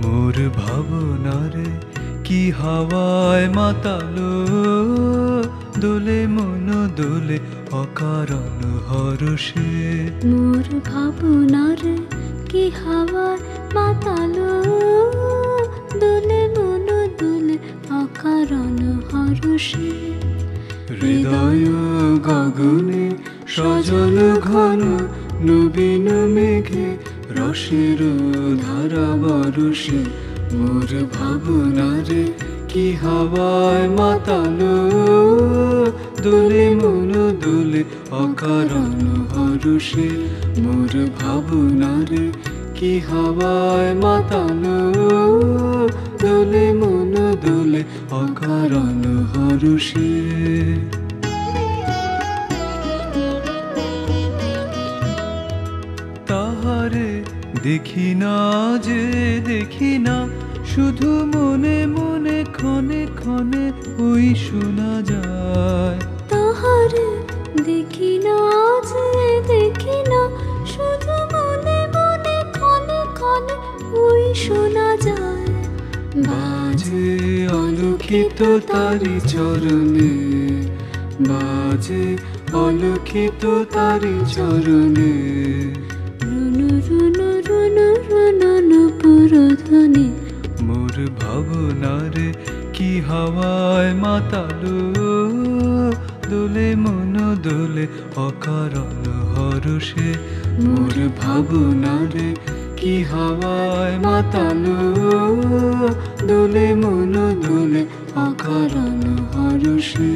মোর ভাবনারে কি হাওয়ায় মাতালো, দোলে মন দোলে অকারণ হরষে। মোর ভাবনার কি হাওয়ায় মাতালো, দোলে মন দোলে অকারণ হরষে। হৃদয় গগনে সজল ঘন নবীন মেঘে রসের ধারা বরষে। মোর ভাবনারে কি হাওয়ায় মাতালো, দোলে মন দোলে অকারণ হরষে। মোর ভাবনারে কি হাওয়ায় মাতালো, দোলে মন দোলে অকারণ হরষে। তাহারে দেখি না যে দেখি না, শুধু মনে মনে ক্ষণে ক্ষণে ওই শোনা যায়। তাহারে দেখি না যে দেখি না, শুধু মনে মনে ক্ষণে ক্ষণে ওই শোনা যায়। বাজে অলক্ষিত তারি চরণে, বাজে অলক্ষিত তারি চরণে। রুনু রুনু রুনু রুনু নুপুর ধ্বনি। মোর ভাবনারে কি হাওয়ায় মাতালো, দোলে মন দোলে অকারণ হরষে। মোর ভাবনারে কি হাওয়ায় মাতালো, দোলে মন দোলে অকারণ হরষে।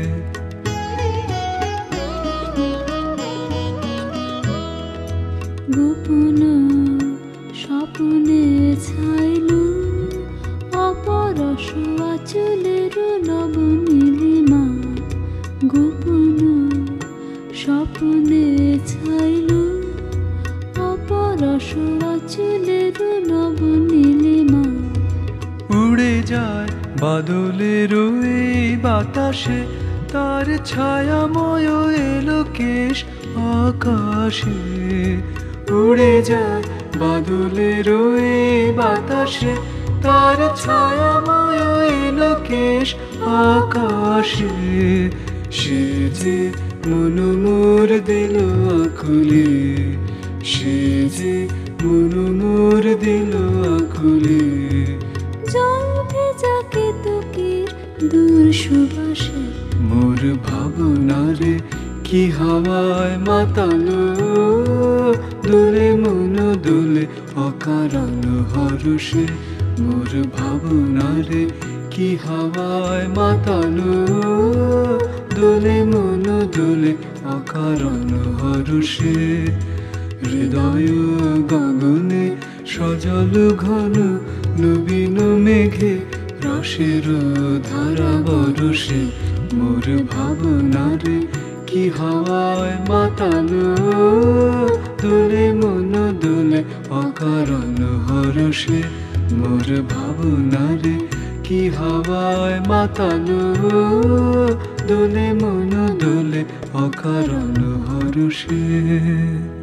গোপন স্বপ্নে ছাইলু, অপরশ আঁচলের নব নীলিমা। গোপন স্বপ্নে ছাইলু, অপরশ আঁচলের নব নীলিমা। উড়ে যায় বাদলের এই বাতাসে, তার ছায়াময় এলো কেশ আকাশে। উড়ে যায় বাদলের এই বাতাসে, তার ছায়াময় এলো কেশ আকাশে। সে যে মন মোর দিল আকুলে, সে যে মন মোর দিল আকুলে। জল ভেজা কেতকীর দূর সুবাসে। মোর ভাবনারে কি হাওয়ায় মাতালো, দোলে মন দোলে অকারণ হরষে। মোর ভাবনারে কি হাওয়ায় মাতালো, দোলে মন দোলে অকারণ হরষে। হৃদয় গগনে সজল ঘন নবীন মেঘে রসের ধারা বরষে। মোর ভাবনারে কি হাওয়ায় মাতালো, দোলে মন দোলে অকারণ হরষে। মোর ভাবনারে কি হাওয়ায় মাতালো, দোলে মন দোলে অকারণ হরষে।